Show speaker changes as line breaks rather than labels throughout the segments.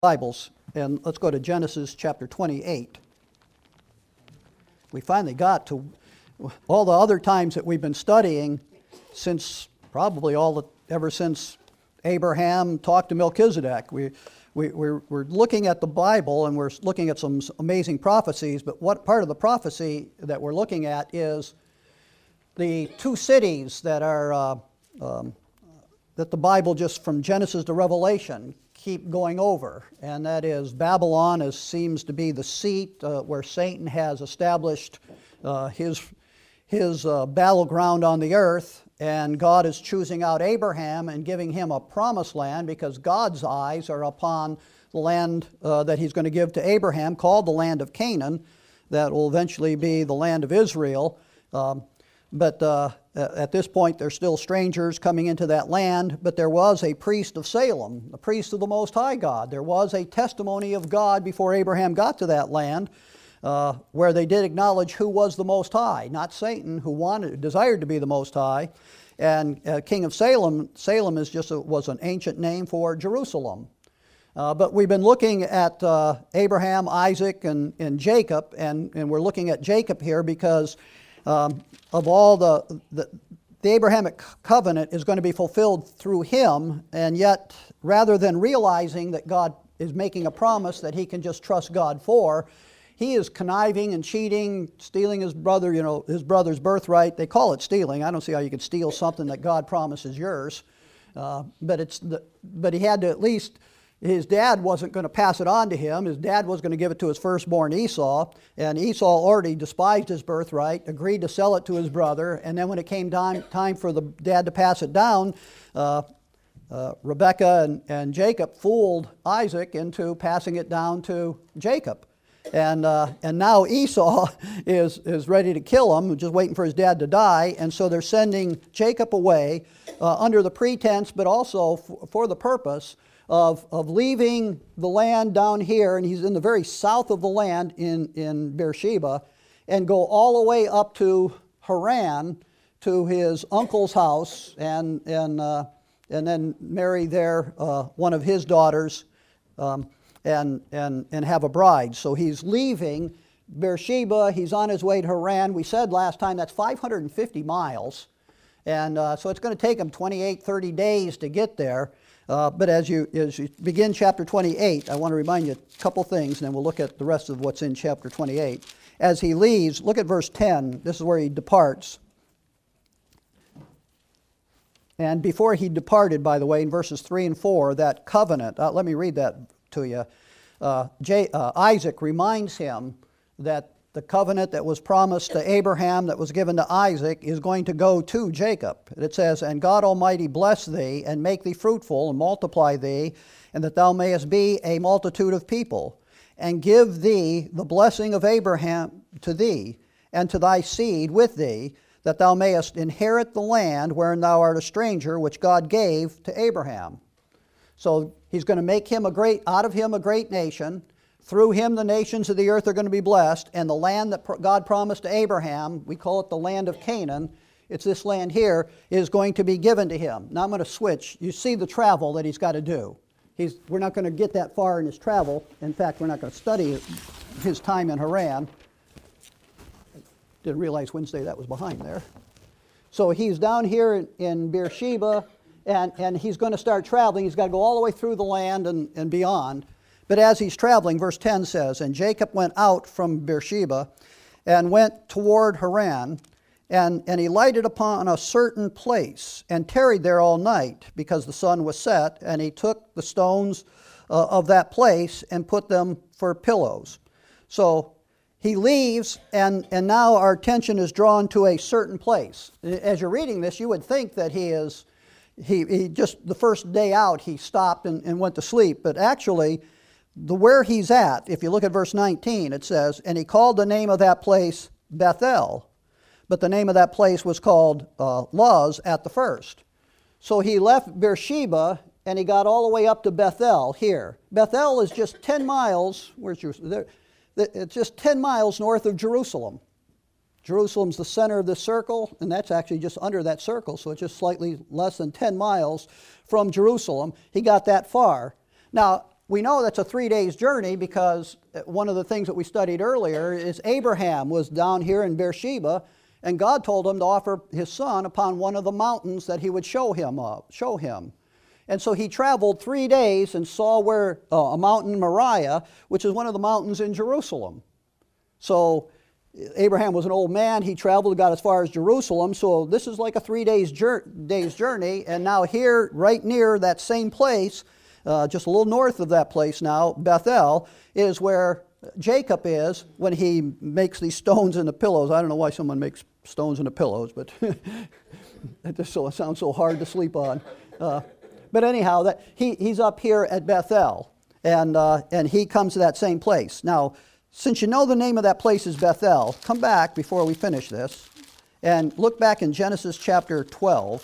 Bibles, and let's go to Genesis chapter 28. We finally got to all the other times that we've been studying since probably ever since Abraham talked to Melchizedek. We're looking at the Bible and we're looking at some amazing prophecies, but what part of the prophecy that we're looking at is the two cities that are that the Bible, just from Genesis to Revelation, keep going over, and that is Babylon seems to be the seat where Satan has established his battleground on the earth, and God is choosing out Abraham and giving him a promised land because God's eyes are upon the land that he's going to give to Abraham, called the land of Canaan, that will eventually be the land of Israel. But at this point, they're still strangers coming into that land. But there was a priest of Salem, a priest of the Most High God. There was a testimony of God before Abraham got to that land, where they did acknowledge who was the Most High, not Satan, who desired to be the Most High. And King of Salem was an ancient name for Jerusalem. But we've been looking at Abraham, Isaac, and Jacob, and we're looking at Jacob here because of all the Abrahamic covenant is going to be fulfilled through him, and yet rather than realizing that God is making a promise that he can just trust God for, he is conniving and cheating, stealing his brother's birthright. They call it stealing. I don't see how you could steal something that God promises yours, but he had to at least. His dad wasn't going to pass it on to him. His dad was going to give it to his firstborn Esau, and Esau already despised his birthright, agreed to sell it to his brother, and then when it came time for the dad to pass it down, Rebekah and Jacob fooled Isaac into passing it down to Jacob. And now Esau is ready to kill him, just waiting for his dad to die, and so they're sending Jacob away under the pretense, but also for the purpose of leaving the land down here, and he's in the very south of the land in Beersheba, and go all the way up to Haran to his uncle's house, and then marry there one of his daughters, and have a bride. So he's leaving Beersheba. He's on his way to Haran. We said last time that's 550 miles, and so it's going to take him 28, 30 days to get there. But as you begin chapter 28, I want to remind you a couple things, and then we'll look at the rest of what's in chapter 28. As he leaves, look at verse 10. This is where he departs. And before he departed, by the way, in verses 3 and 4, that covenant, let me read that to you. Isaac reminds him that the covenant that was promised to Abraham, that was given to Isaac, is going to go to Jacob. It says, "And God Almighty bless thee, and make thee fruitful, and multiply thee, and that thou mayest be a multitude of people, and give thee the blessing of Abraham to thee, and to thy seed with thee, that thou mayest inherit the land wherein thou art a stranger, which God gave to Abraham." So he's going to make out of him a great nation. Through him the nations of the earth are going to be blessed, and the land that God promised to Abraham, we call it the land of Canaan, it's this land here, is going to be given to him. Now I'm going to switch. You see the travel that he's got to do. We're not going to get that far in his travel. In fact, we're not going to study his time in Haran. Didn't realize Wednesday that was behind there. So he's down here in Beersheba, and he's going to start traveling. He's got to go all the way through the land and beyond. But as he's traveling, verse 10 says, "And Jacob went out from Beersheba and went toward Haran, and he lighted upon a certain place and tarried there all night because the sun was set, and he took the stones of that place and put them for pillows." So he leaves, and now our attention is drawn to a certain place. As you're reading this, you would think that he just the first day out he stopped and went to sleep, but actually where he's at, if you look at verse 19, it says, "And he called the name of that place Bethel, but the name of that place was called Luz at the first." So he left Beersheba, and he got all the way up to Bethel here. Bethel is just 10 miles, where's Jerusalem? It's just 10 miles north of Jerusalem. Jerusalem's the center of this circle, and that's actually just under that circle, so it's just slightly less than 10 miles from Jerusalem. He got that far. Now, we know that's a 3 days journey because one of the things that we studied earlier is Abraham was down here in Beersheba, and God told him to offer his son upon one of the mountains that he would show him. And so he traveled 3 days and saw where a mountain Moriah, which is one of the mountains in Jerusalem. So Abraham was an old man. He traveled, got as far as Jerusalem. So this is like a 3 days journey. And now here, right near that same place, just a little north of that place now, Bethel, is where Jacob is when he makes these stones into pillows. I don't know why someone makes stones into pillows, but it just sounds so hard to sleep on. But anyhow, he's up here at Bethel, and he comes to that same place. Now, since you know the name of that place is Bethel, come back before we finish this and look back in Genesis chapter 12.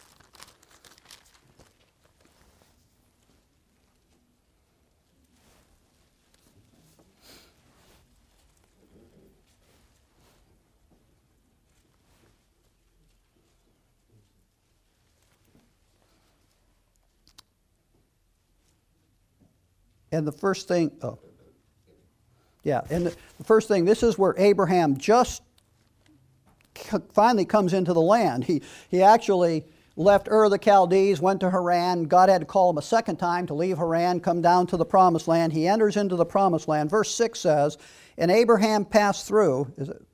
And the first thing, and the first thing, this is where Abraham just finally comes into the land. He actually left Ur of the Chaldees, went to Haran. God had to call him a second time to leave Haran, come down to the promised land. He enters into the promised land. Verse 6 says, and Abraham passed through,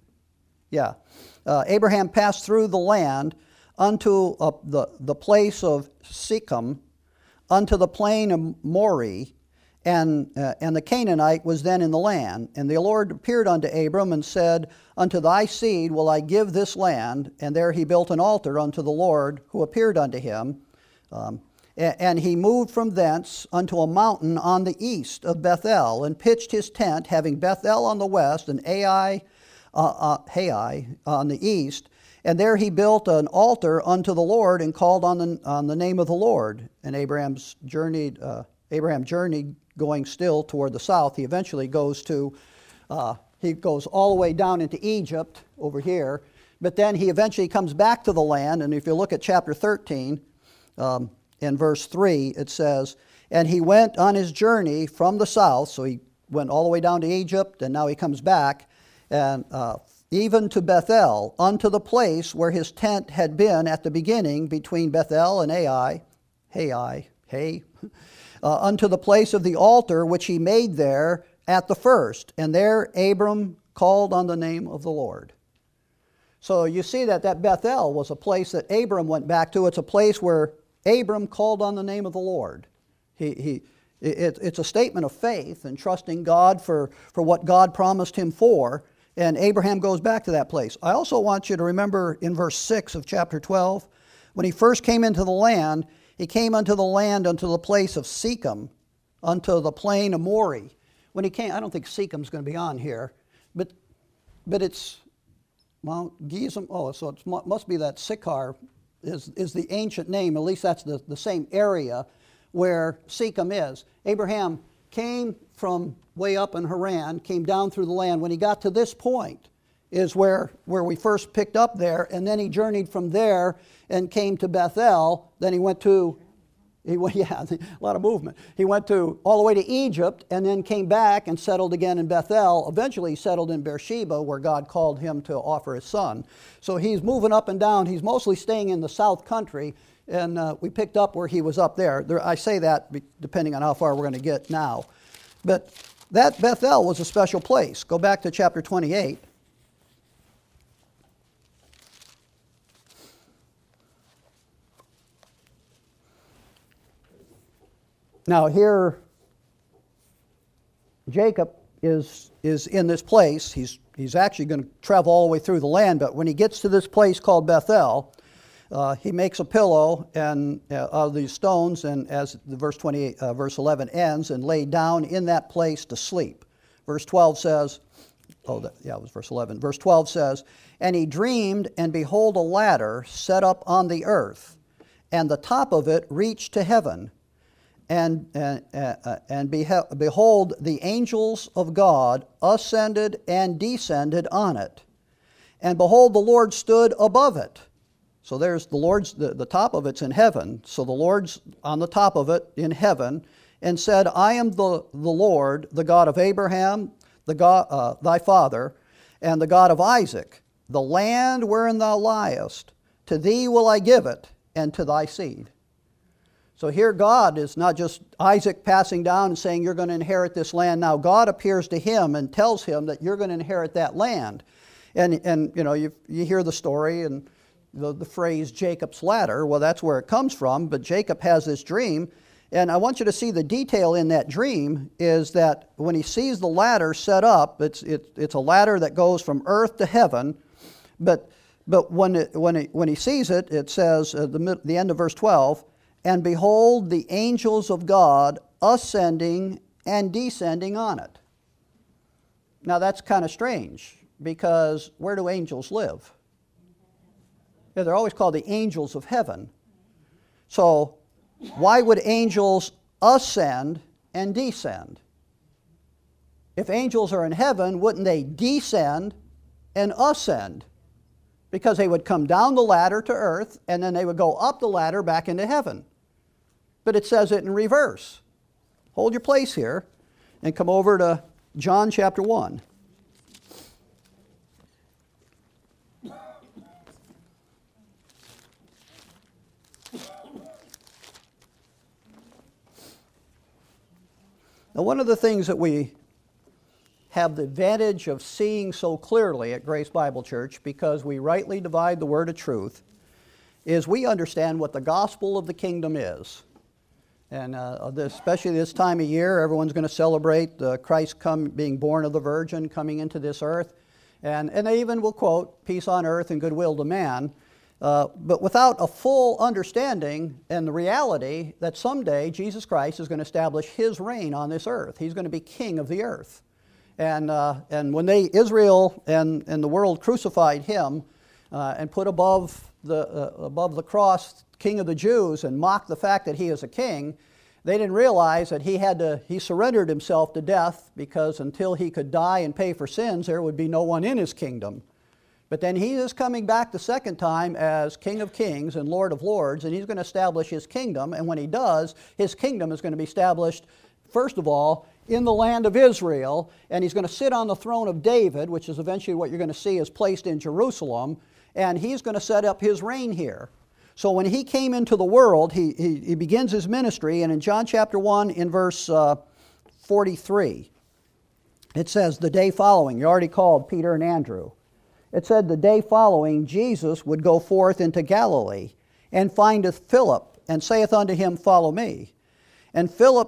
Abraham passed through the land unto the place of Shechem, unto the plain of Moreh, and the Canaanite was then in the land. And the Lord appeared unto Abram and said, unto thy seed will I give this land. And there he built an altar unto the Lord who appeared unto him. And he moved from thence unto a mountain on the east of Bethel, and pitched his tent, having Bethel on the west and Hai on the east. And there he built an altar unto the Lord, and called on the name of the Lord. And Abraham journeyed going still toward the south. He eventually goes all the way down into Egypt over here, but then he eventually comes back to the land. And if you look at chapter 13, in verse 3, it says, and he went on his journey from the south, so he went all the way down to Egypt, and now he comes back, and even to Bethel, unto the place where his tent had been at the beginning between Bethel and Ai, unto the place of the altar which he made there at the first. And there Abram called on the name of the Lord. So you see that Bethel was a place that Abram went back to. It's a place where Abram called on the name of the Lord. It's a statement of faith and trusting God for what God promised him for. And Abraham goes back to that place. I also want you to remember in verse 6 of chapter 12, when he first came into the land, he came unto the land, unto the place of Shechem, unto the plain of Moreh. When he came, I don't think Shechem's going to be on here, but it's Mount Gerizim. Oh, so it must be that Sychar is the ancient name. At least that's the same area where Shechem is. Abraham came from way up in Haran, came down through the land. When he got to this point is where we first picked up there, and then he journeyed from there and came to Bethel. Then a lot of movement. He went all the way to Egypt, and then came back and settled again in Bethel. Eventually he settled in Beersheba, where God called him to offer his son. So he's moving up and down. He's mostly staying in the south country, and we picked up where he was up there. I say that depending on how far we're going to get now. But that Bethel was a special place. Go back to chapter 28. Now here, Jacob is in this place. He's actually going to travel all the way through the land, but when he gets to this place called Bethel, he makes a pillow out of these stones, and as the verse 11 ends, and lay down in that place to sleep. Verse 12 says, it was verse 11. Verse 12 says, and he dreamed, and behold, a ladder set up on the earth, and the top of it reached to heaven. And behold, the angels of God ascended and descended on it. And behold, the Lord stood above it. So there's the Lord's, the top of it's in heaven. So the Lord's on the top of it in heaven. and said, I am the Lord, the God of Abraham, the God, thy father, and the God of Isaac. The land wherein thou liest, to thee will I give it, and to thy seed. So here God is not just Isaac passing down and saying, you're going to inherit this land. Now God appears to him and tells him that you're going to inherit that land. And you know, you hear the story and the phrase Jacob's ladder. Well, that's where it comes from. But Jacob has this dream. And I want you to see the detail in that dream is that when he sees the ladder set up, it's a ladder that goes from earth to heaven. But when he sees it, it says at the end of verse 12, and behold, the angels of God ascending and descending on it. Now that's kind of strange, because where do angels live? Yeah, they're always called the angels of heaven. So why would angels ascend and descend? If angels are in heaven, wouldn't they descend and ascend? Because they would come down the ladder to earth, and then they would go up the ladder back into heaven. But it says it in reverse. Hold your place here and come over to John chapter 1. Now, one of the things that we have the advantage of seeing so clearly at Grace Bible Church, because we rightly divide the word of truth, is we understand what the gospel of the kingdom is. And especially this time of year, everyone's going to celebrate Christ being born of the Virgin, coming into this earth. And they even will quote, peace on earth and goodwill to man. But without a full understanding and the reality that someday Jesus Christ is going to establish his reign on this earth. He's going to be king of the earth. And when Israel and the world crucified him and put above the cross, King of the Jews, and mocked the fact that he is a king, they didn't realize that he surrendered himself to death, because until he could die and pay for sins, there would be no one in his kingdom. But then he is coming back the second time as King of Kings and Lord of Lords, and he's going to establish his kingdom. And when he does, his kingdom is going to be established, first of all, in the land of Israel, and he's going to sit on the throne of David, which is eventually what you're going to see is placed in Jerusalem, and he's going to set up his reign here. So when he came into the world, he begins his ministry, and in John chapter 1, in verse 43, it says, the day following, you already called Peter and Andrew. It said, the day following, Jesus would go forth into Galilee, and findeth Philip, and saith unto him, follow me. And Philip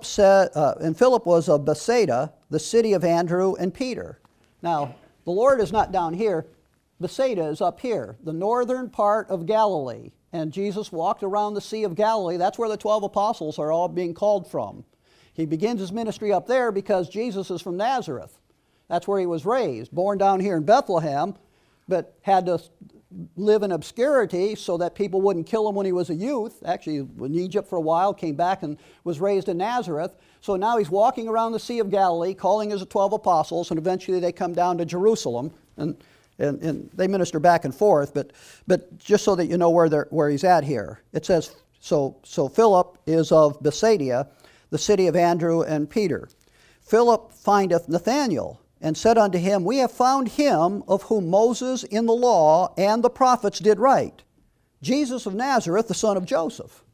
was of Bethsaida, the city of Andrew and Peter. Now, the Lord is not down here. Bethsaida is up here, the northern part of Galilee. And Jesus walked around the Sea of Galilee. That's where the 12 apostles are all being called from. He begins his ministry up there because Jesus is from Nazareth. That's where he was raised, born down here in Bethlehem, but had to live in obscurity so that people wouldn't kill him when he was a youth. Actually, in Egypt for a while, came back and was raised in Nazareth. So now he's walking around the Sea of Galilee, calling his 12 apostles, and eventually they come down to Jerusalem, and they minister back and forth. But just so that you know where he's at here, it says, so Philip is of Bethsaida, the city of Andrew and Peter. Philip findeth Nathanael, and said unto him, we have found him of whom Moses in the law and the prophets did write, Jesus of Nazareth, the son of Joseph.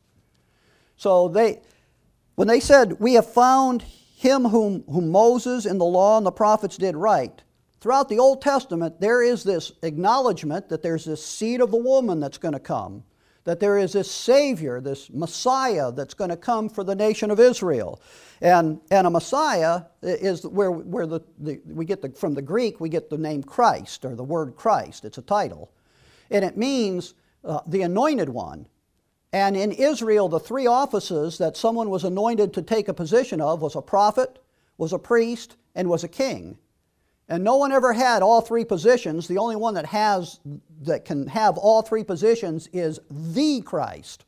So when they said, we have found him whom Moses in the law and the prophets did write, throughout the Old Testament there is this acknowledgement that there's this seed of the woman that's going to come, that there is this Savior, this Messiah that's going to come for the nation of Israel. And a Messiah is where we get from the Greek, we get the name Christ, or the word Christ. It's a title. And it means the anointed one. And in Israel, the three offices that someone was anointed to take a position of was a prophet, was a priest, and was a king. And no one ever had all three positions. The only one that can have all three positions is the Christ,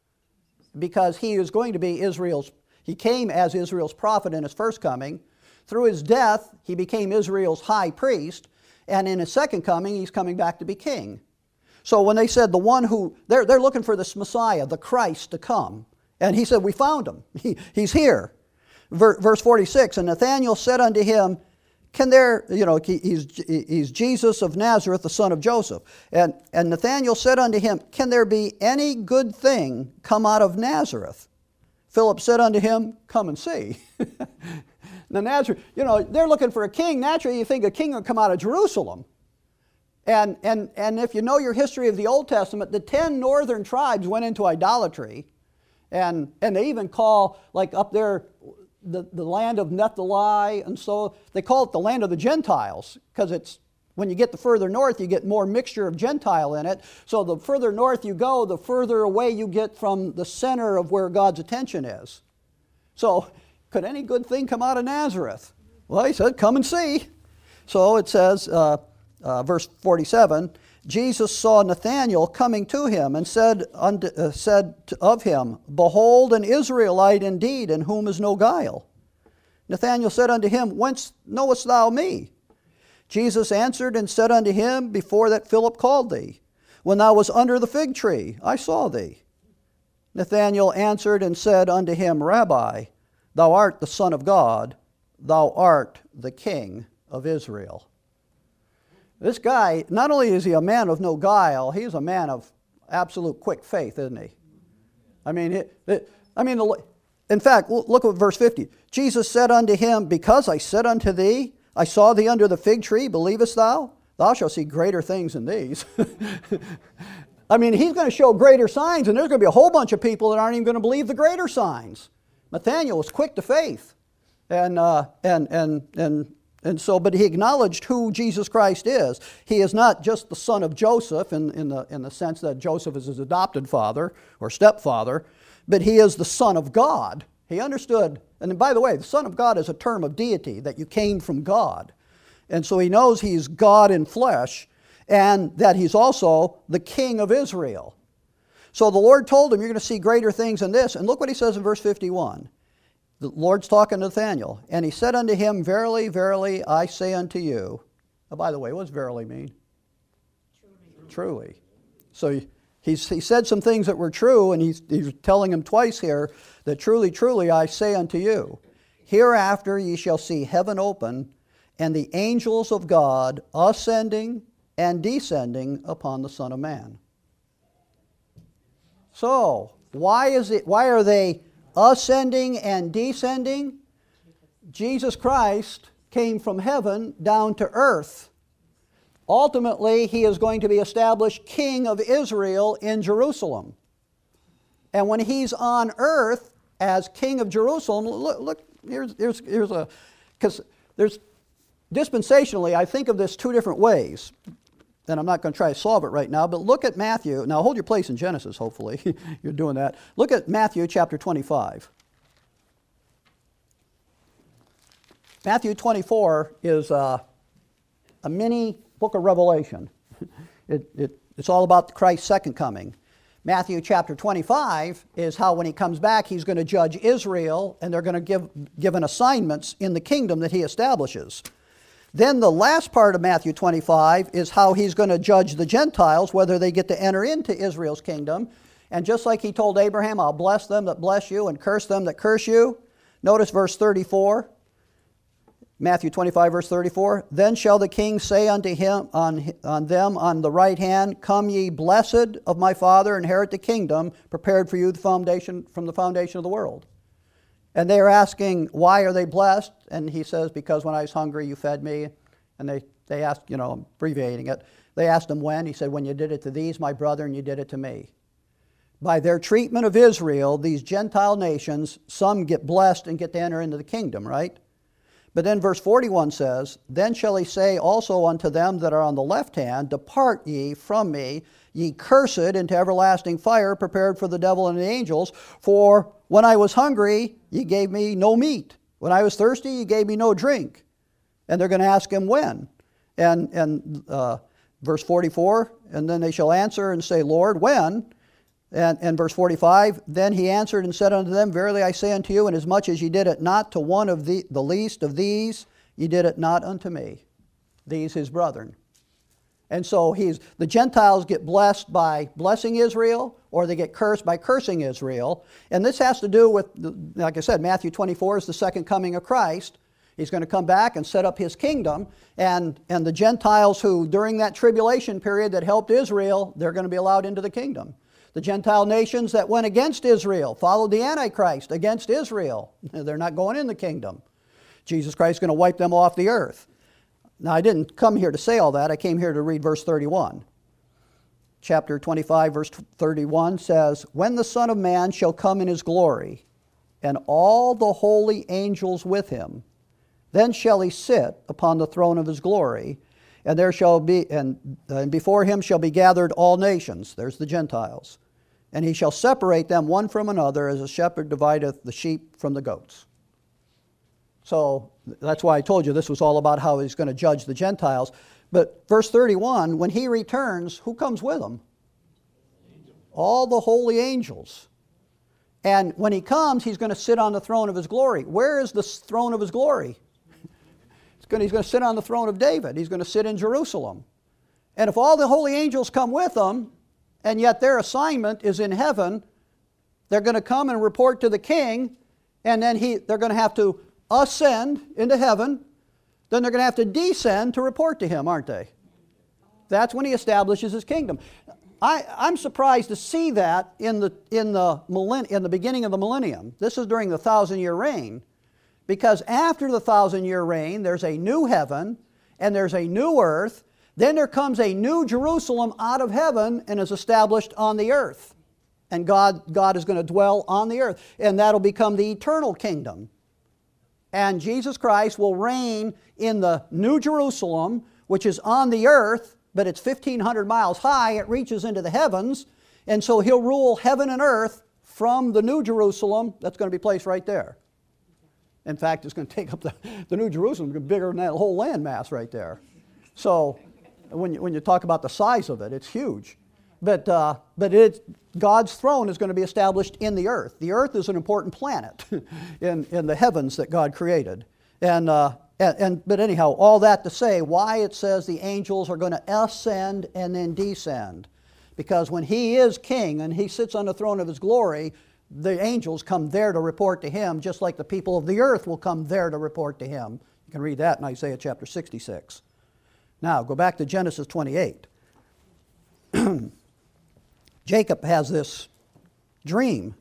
because he is going to be he came as Israel's prophet in his first coming. Through his death, he became Israel's high priest, and in his second coming, he's coming back to be king. So when they said they're looking for this Messiah, the Christ, to come, and he said, we found him. He's here. Verse 46, and Nathanael said unto him, can there, he's Jesus of Nazareth, the son of Joseph. And Nathanael said unto him, can there be any good thing come out of Nazareth? Philip said unto him, come and see. Now Nazareth, they're looking for a king. Naturally, you think a king would come out of Jerusalem. And if you know your history of the Old Testament, the 10 northern tribes went into idolatry. And they even call, like up there, the land of Naphtali, and so they call it the land of the Gentiles, because it's, when you get the further north, you get more mixture of Gentile in it. So the further north you go, the further away you get from the center of where God's attention is. So, could any good thing come out of Nazareth? Well, he said, come and see. So it says, verse 47, Jesus saw Nathanael coming to him and said of him, behold, an Israelite indeed, in whom is no guile. Nathanael said unto him, whence knowest thou me? Jesus answered and said unto him, before that Philip called thee, when thou wast under the fig tree, I saw thee. Nathanael answered and said unto him, Rabbi, thou art the Son of God, thou art the King of Israel. This guy, not only is he a man of no guile, he's a man of absolute quick faith, isn't he? In fact, look at verse 50. Jesus said unto him, because I said unto thee, I saw thee under the fig tree, believest thou? Thou shalt see greater things than these. He's going to show greater signs, and there's going to be a whole bunch of people that aren't even going to believe the greater signs. Nathanael was quick to faith. But he acknowledged who Jesus Christ is. He is not just the son of Joseph in the sense that Joseph is his adopted father or stepfather, but he is the Son of God. He understood, and by the way, the Son of God is a term of deity, that you came from God. And so he knows he's God in flesh, and that he's also the King of Israel. So the Lord told him, you're going to see greater things than this. And look what he says in verse 51. The Lord's talking to Nathanael. And he said unto him, verily, verily, I say unto you. Oh, by the way, what does verily mean? Truly. So he said some things that were true, and he's telling him twice here that truly, truly, I say unto you, hereafter ye shall see heaven open, and the angels of God ascending and descending upon the Son of Man. So, why are they ascending and descending? Jesus Christ came from heaven down to earth. Ultimately, he is going to be established King of Israel in Jerusalem. And when he's on earth as King of Jerusalem, look here's a, because there's, dispensationally, I think of this two different ways. And I'm not going to try to solve it right now, but look at Matthew. Now hold your place in Genesis, hopefully. You're doing that. Look at Matthew chapter 25. Matthew 24 is a mini book of Revelation. It's all about Christ's second coming. Matthew chapter 25 is how when he comes back, he's going to judge Israel, and they're going to given assignments in the kingdom that he establishes. Then the last part of Matthew 25 is how he's going to judge the Gentiles, whether they get to enter into Israel's kingdom. And just like he told Abraham, I'll bless them that bless you and curse them that curse you. Notice verse 34. Matthew 25, verse 34. Then shall the king say unto him on them on the right hand, come ye blessed of my Father, inherit the kingdom prepared for you from the foundation of the world. And they are asking, why are they blessed? And he says, because when I was hungry, you fed me. And they asked, I'm abbreviating it. They asked him when. He said, when you did it to these, my brother, and you did it to me. By their treatment of Israel, these Gentile nations, some get blessed and get to enter into the kingdom, right? But then verse 41 says, then shall he say also unto them that are on the left hand, depart ye from me, ye cursed, into everlasting fire, prepared for the devil and the angels. For when I was hungry, ye gave me no meat. When I was thirsty, ye gave me no drink. And they're going to ask him when. And verse 44, and then they shall answer and say, Lord, when? And verse 45, then he answered and said unto them, verily I say unto you, inasmuch as ye did it not to one of the least of these, ye did it not unto me. These his brethren. And so the Gentiles get blessed by blessing Israel, or they get cursed by cursing Israel. And this has to do with, like I said, Matthew 24 is the second coming of Christ. He's going to come back and set up his kingdom. And the Gentiles who, during that tribulation period that helped Israel, they're going to be allowed into the kingdom. The Gentile nations that went against Israel, followed the Antichrist against Israel, they're not going in the kingdom. Jesus Christ is going to wipe them off the earth. Now, I didn't come here to say all that. I came here to read verse 31. Chapter 25, verse 31 says, "When the Son of Man shall come in his glory, and all the holy angels with him, then shall he sit upon the throne of his glory, and there shall be, and before him shall be gathered all nations." There's the Gentiles. "And he shall separate them one from another, as a shepherd divideth the sheep from the goats." So that's why I told you this was all about how he's going to judge the Gentiles. But verse 31, when he returns, who comes with him? All the holy angels. And when he comes, he's going to sit on the throne of his glory. Where is the throne of his glory? He's going to sit on the throne of David. He's going to sit in Jerusalem. And if all the holy angels come with him, and yet their assignment is in heaven, they're going to come and report to the king, and then they're going to have to ascend into heaven, then they're going to have to descend to report to him, aren't they? That's when he establishes his kingdom. I'm surprised to see that in the beginning of the millennium. This is during the 1,000-year reign, because after the 1,000-year reign, there's a new heaven and there's a new earth. Then there comes a new Jerusalem out of heaven and is established on the earth. And God is going to dwell on the earth, and that'll become the eternal kingdom. And Jesus Christ will reign in the New Jerusalem, which is on the earth, but it's 1,500 miles high. It reaches into the heavens. And so he'll rule heaven and earth from the New Jerusalem that's going to be placed right there. In fact, it's going to take up the New Jerusalem, bigger than that whole landmass right there. So when you talk about the size of it, it's huge. But God's throne is going to be established in the earth. The earth is an important planet in the heavens that God created. But anyhow, all that to say why it says the angels are going to ascend and then descend. Because when he is king and he sits on the throne of his glory, the angels come there to report to him, just like the people of the earth will come there to report to him. You can read that in Isaiah chapter 66. Now, go back to Genesis 28. Jacob has this dream.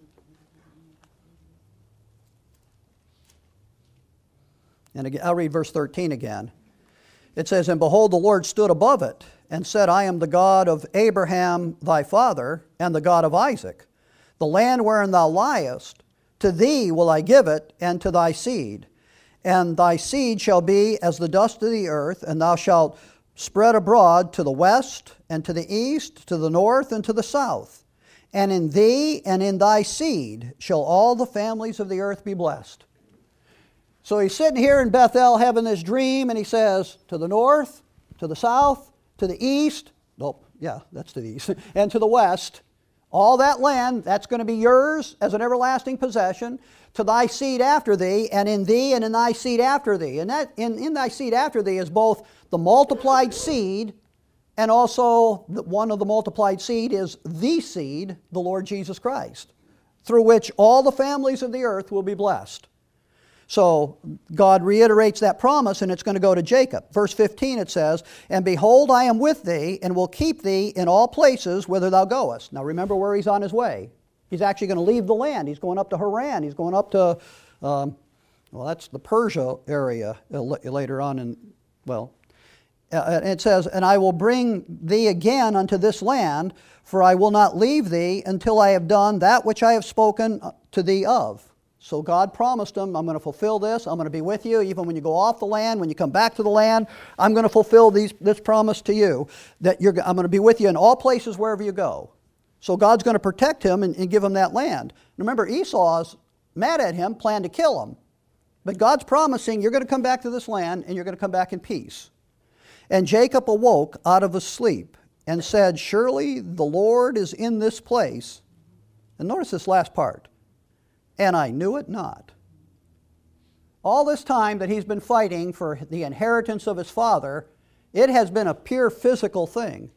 And again, I'll read verse 13 again. It says, "And behold, the Lord stood above it, and said, I am the God of Abraham thy father, and the God of Isaac. The land wherein thou liest, to thee will I give it, and to thy seed. And thy seed shall be as the dust of the earth, and thou shalt spread abroad to the west, and to the east, to the north, and to the south. And in thee and in thy seed shall all the families of the earth be blessed." So he's sitting here in Bethel having this dream, and he says, to the north, to the south, to the east, that's to the east, and to the west, all that land, that's going to be yours as an everlasting possession, to thy seed after thee, and in thy seed after thee. And that in thy seed after thee is both the multiplied seed, and also one of the multiplied seed is the seed, the Lord Jesus Christ, through which all the families of the earth will be blessed. So God reiterates that promise, and it's going to go to Jacob. Verse 15 it says, "And behold, I am with thee, and will keep thee in all places whither thou goest." Now remember where he's on his way. He's actually going to leave the land. He's going up to Haran. He's going up to, that's the Persia area later on. And it says, "And I will bring thee again unto this land, for I will not leave thee until I have done that which I have spoken to thee of." So God promised him, I'm going to fulfill this. I'm going to be with you even when you go off the land, when you come back to the land. I'm going to fulfill this promise to you, that I'm going to be with you in all places wherever you go. So God's going to protect him and give him that land. Remember, Esau's mad at him, planned to kill him. But God's promising, you're going to come back to this land, and you're going to come back in peace. "And Jacob awoke out of his sleep, and said, Surely the Lord is in this place." And notice this last part. "And I knew it not." All this time that he's been fighting for the inheritance of his father, It has been a pure physical thing.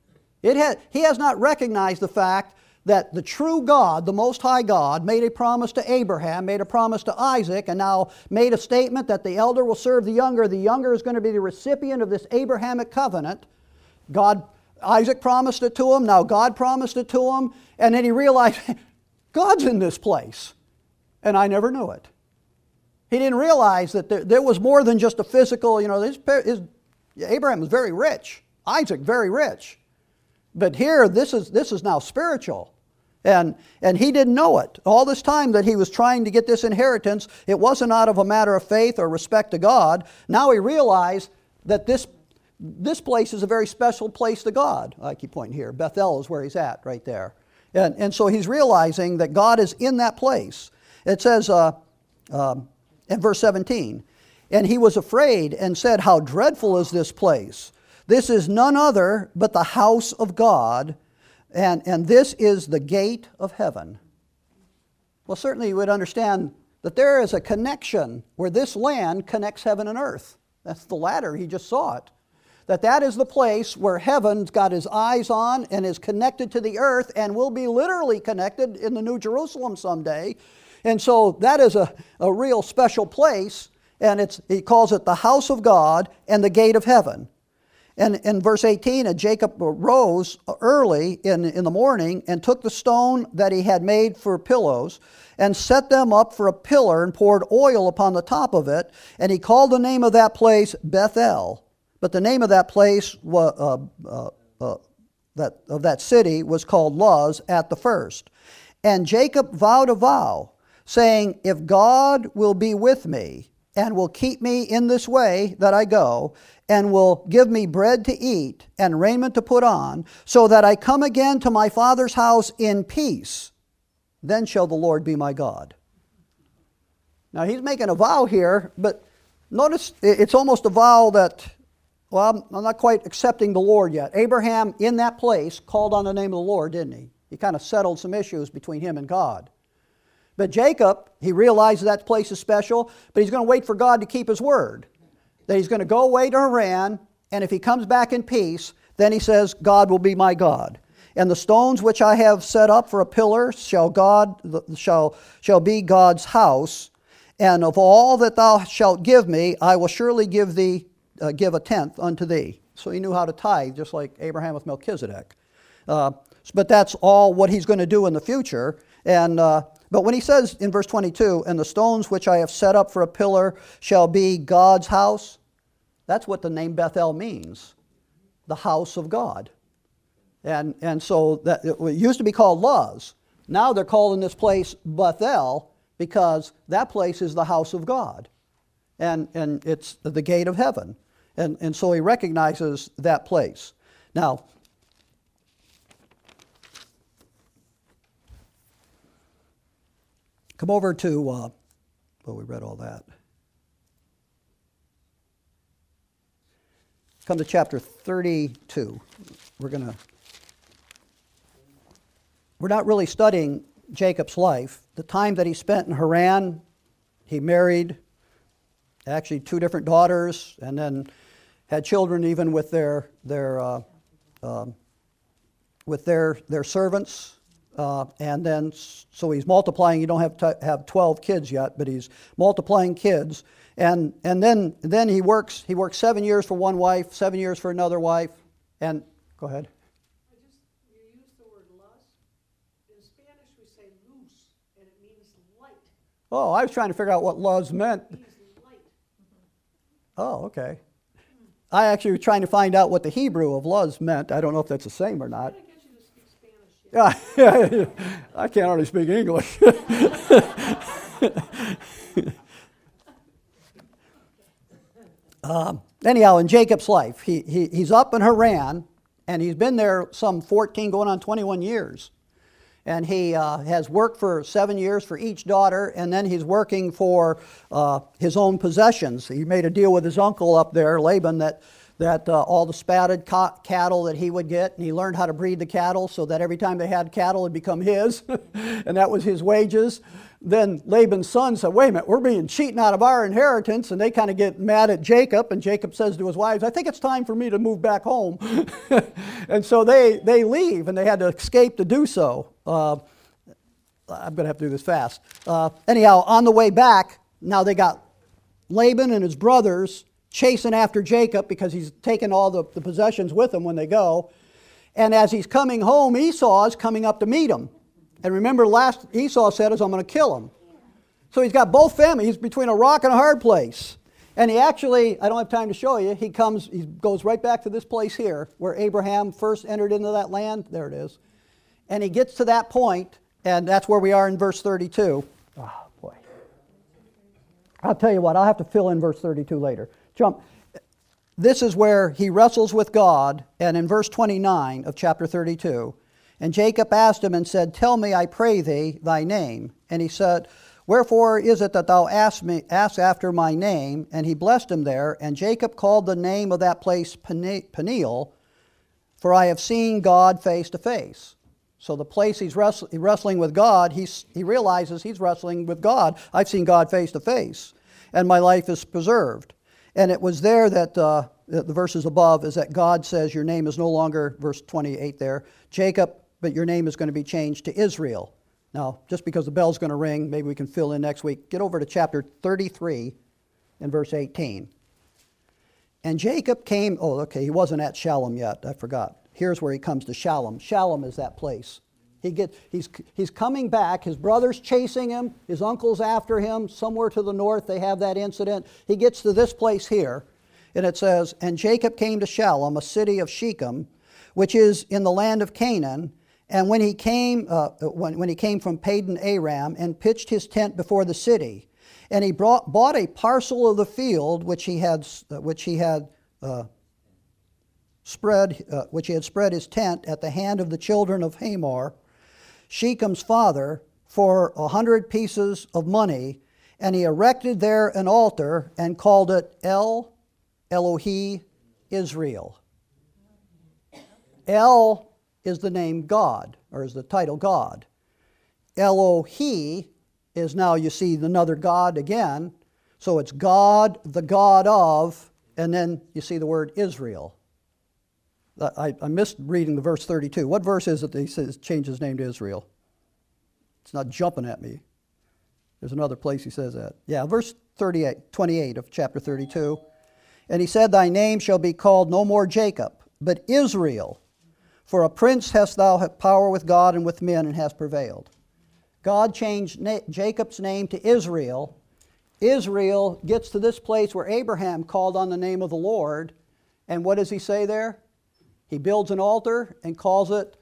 He has not recognized the fact that the true God, the Most High God, made a promise to Abraham, made a promise to Isaac, and now made a statement that the elder will serve the younger. The younger is going to be the recipient of this Abrahamic covenant. Isaac promised it to him, now God promised it to him, and then he realized, God's in this place, and I never knew it. He didn't realize that there was more than just a physical, Abraham was very rich, Isaac very rich. But here, this is now spiritual. And he didn't know it. All this time that he was trying to get this inheritance, it wasn't out of a matter of faith or respect to God. Now he realized that this place is a very special place to God. I keep pointing here. Bethel is where he's at right there. And so he's realizing that God is in that place. It says in verse 17, and he was afraid and said, how dreadful is this place? This is none other but the house of God, and this is the gate of heaven. Well, certainly you would understand that there is a connection where this land connects heaven and earth. That's the ladder, he just saw it. That is the place where heaven's got his eyes on and is connected to the earth and will be literally connected in the New Jerusalem someday. And so that is a real special place, and he calls it the house of God and the gate of heaven. And in verse 18, and Jacob rose early in the morning and took the stone that he had made for pillows and set them up for a pillar and poured oil upon the top of it. And he called the name of that place Bethel. But the name of that place of that city was called Luz at the first. And Jacob vowed a vow, saying, if God will be with me and will keep me in this way that I go, and will give me bread to eat and raiment to put on, so that I come again to my father's house in peace, then shall the Lord be my God. Now he's making a vow here, but notice it's almost a vow that, well, I'm not quite accepting the Lord yet. Abraham, in that place, called on the name of the Lord, didn't he? He kind of settled some issues between him and God. But Jacob, he realizes that place is special, but he's going to wait for God to keep his word. That he's going to go away to Haran, and if he comes back in peace, then he says, God will be my God. And the stones which I have set up for a pillar shall be God's house, and of all that thou shalt give me, I will surely give a tenth unto thee. So he knew how to tithe, just like Abraham with Melchizedek. But that's all what he's going to do in the future. But when he says in verse 22, and the stones which I have set up for a pillar shall be God's house, that's what the name Bethel means, the house of God. And so that it used to be called Luz. Now they're calling this place Bethel because that place is the house of God. And it's the gate of heaven. And so he recognizes that place. Now, come over to, we read all that. Come to chapter 32. We're not really studying Jacob's life. The time that he spent in Haran, he married actually 2 different daughters, and then had children even with their servants. And then, so he's multiplying. You don't have to have 12 kids yet, but he's multiplying kids. And then he works 7 years for one wife, 7 years for another wife. And go ahead.
You use the word lust. In Spanish, we say luz, and it means light.
Oh, I was trying to figure out what luz meant.
It means light.
Oh, okay. I actually was trying to find out what the Hebrew of luz meant. I don't know if that's the same or not.
I get you to speak Spanish.
Yeah, I can't hardly speak English. Anyhow, in Jacob's life, he's up in Haran, and he's been there some 14, going on 21 years. And he has worked for 7 years for each daughter, and then he's working for his own possessions. He made a deal with his uncle up there, Laban, that all the spatted cattle that he would get, and he learned how to breed the cattle so that every time they had cattle, it'd become his, and that was his wages. then Laban's son said, wait a minute, we're being cheated out of our inheritance. And they kind of get mad at Jacob. And Jacob says to his wives, I think it's time for me to move back home. And so they leave, and they had to escape to do so. I'm going to have to do this fast. Anyhow, on the way back, now they got Laban and his brothers chasing after Jacob because he's taken all the possessions with him when they go. And as he's coming home, Esau is coming up to meet him. And remember, last Esau said is, I'm going to kill him. So he's got both families. He's between a rock and a hard place. And he actually, I don't have time to show you, he goes right back to this place here where Abraham first entered into that land. There it is. And he gets to that point, and that's where we are in verse 32. Oh, boy. I'll tell you what, I'll have to fill in verse 32 later. Jump. This is where he wrestles with God, and in verse 29 of chapter 32, and Jacob asked him and said, tell me, I pray thee, thy name. And he said, wherefore is it that thou ask after my name? And he blessed him there. And Jacob called the name of that place Peniel, for I have seen God face to face. So the place he's wrestling with God, he realizes he's wrestling with God. I've seen God face to face, and my life is preserved. And it was there that the verses above is that God says your name is no longer, verse 28 there, Jacob, but your name is going to be changed to Israel. Now, just because the bell's going to ring, maybe we can fill in next week. Get over to chapter 33 and verse 18. And Jacob came, he wasn't at Shalom yet, I forgot. Here's where he comes to Shalom. Shalom is that place. He's coming back, his brother's chasing him, his uncle's after him, somewhere to the north they have that incident. He gets to this place here, and it says, and Jacob came to Shalom, a city of Shechem, which is in the land of Canaan, and when he came from Padan Aram, and pitched his tent before the city, and he bought a parcel of the field which he had spread his tent at the hand of the children of Hamor, Shechem's father, for 100 pieces of money, and he erected there an altar and called it El Elohi Israel. El is the name God, or is the title God. Elohi is now, you see, another God again. So it's God, the God of, and then you see the word Israel. I missed reading the verse 32. What verse is it that he says change his name to Israel? It's not jumping at me. There's another place he says that. Yeah, verse 28 of chapter 32. And he said, thy name shall be called no more Jacob, but Israel. For a prince hast thou power with God and with men, and hast prevailed. God changed Jacob's name to Israel. Israel gets to this place where Abraham called on the name of the Lord. And what does he say there? He builds an altar and calls it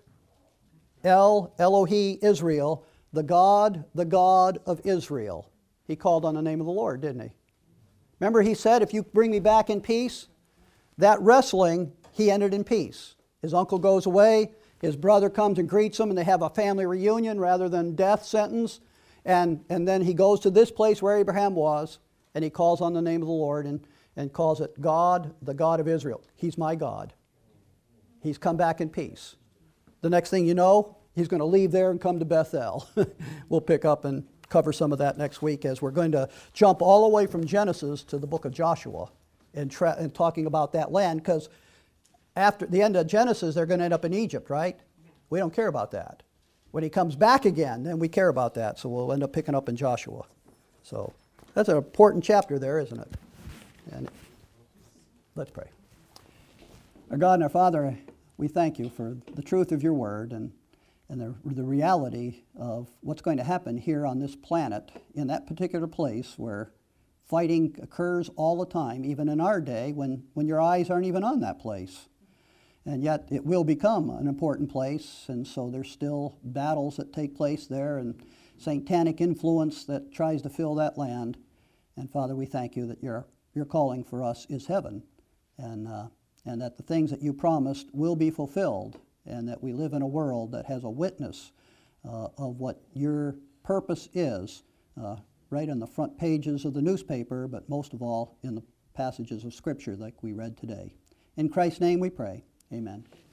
El Elohi Israel, the God of Israel. He called on the name of the Lord, didn't he? Remember he said, if you bring me back in peace, that wrestling, he ended in peace. His uncle goes away, his brother comes and greets him, and they have a family reunion rather than death sentence. And then he goes to this place where Abraham was, and he calls on the name of the Lord and calls it God, the God of Israel. He's my God. He's come back in peace. The next thing you know, he's going to leave there and come to Bethel. We'll pick up and cover some of that next week as we're going to jump all the way from Genesis to the book of Joshua and talking about that land, because after the end of Genesis, they're going to end up in Egypt, right? We don't care about that. When he comes back again, then we care about that. So we'll end up picking up in Joshua. So that's an important chapter there, isn't it? And let's pray. Our God and our Father, we thank you for the truth of your word and the reality of what's going to happen here on this planet in that particular place where fighting occurs all the time, even in our day when your eyes aren't even on that place. And yet it will become an important place, and so there's still battles that take place there and satanic influence that tries to fill that land. And Father, we thank you that your calling for us is heaven, and that the things that you promised will be fulfilled, and that we live in a world that has a witness of what your purpose is, right on the front pages of the newspaper, but most of all in the passages of Scripture like we read today. In Christ's name we pray. Amen.